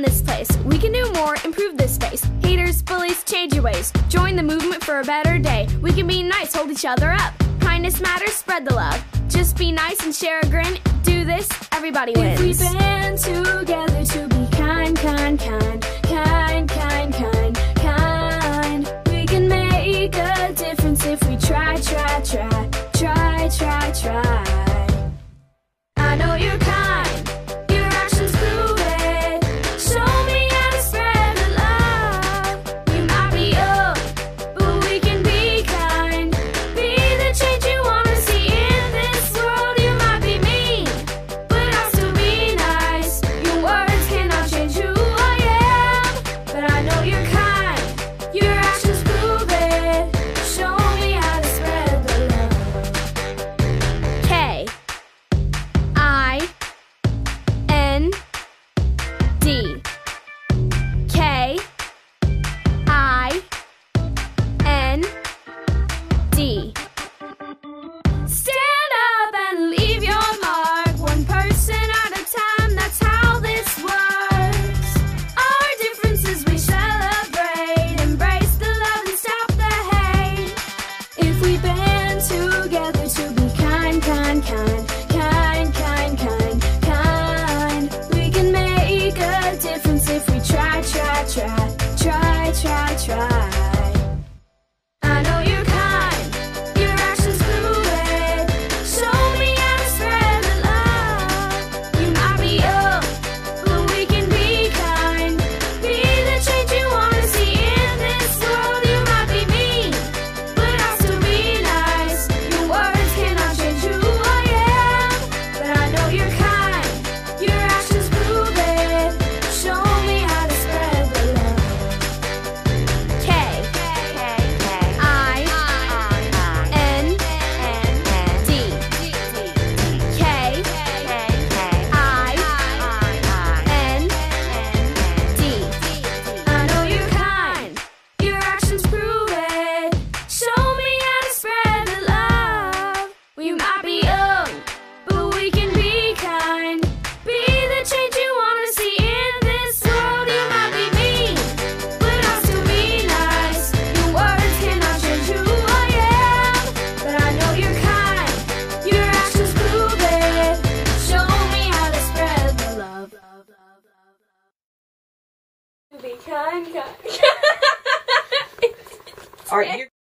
around this place. We can do more, improve this space. Haters, bullies, change your ways. Join the movement for a better day. We can be nice, hold each other up. Kindness matters, spread the love. Just be nice and share a grin. Do this, everybody wins. If we band together to be kind, kind, kind, kind, kind, kind, kind, we can make a difference if we try, try, try, try, try, try. I know you're kind, your actions prove it. Show me how to spread the love. You might be young, but we can be kind. Be the change you want to see in this world. You might be mean, but I'll still be nice. Your words cannot change who I am, but I know you're kind, your actions prove it. Show me how to spread the love. K I N D. K I N D. Stand up and leave your mark, one person at a time, that's how this works. Our differences we celebrate, embrace the love and stop the hate. If we band together to be kind, kind, kind, kind, kind, kind, kind, we can make a difference if we try, try, try, try, try, try. I know you're kind, your actions prove it. Show me how to spread the love. You might be young, but we can be kind. Be the change you want to see in this world. You might be mean, but I'll still be nice. Your words cannot change who I am, but I know you're kind, your actions prove it. Show me how to spread the love. K I N D. K I N D. I know you're kind, your actions prove it. Show me how to spread the love. We might be young, but we can be kind. Be the change you want to see in this world. You might be mean, but I'll still be nice. Your words cannot change who I am, but I know you're kind, your actions prove it. Show me how to spread the love. Be kind, kind. All right,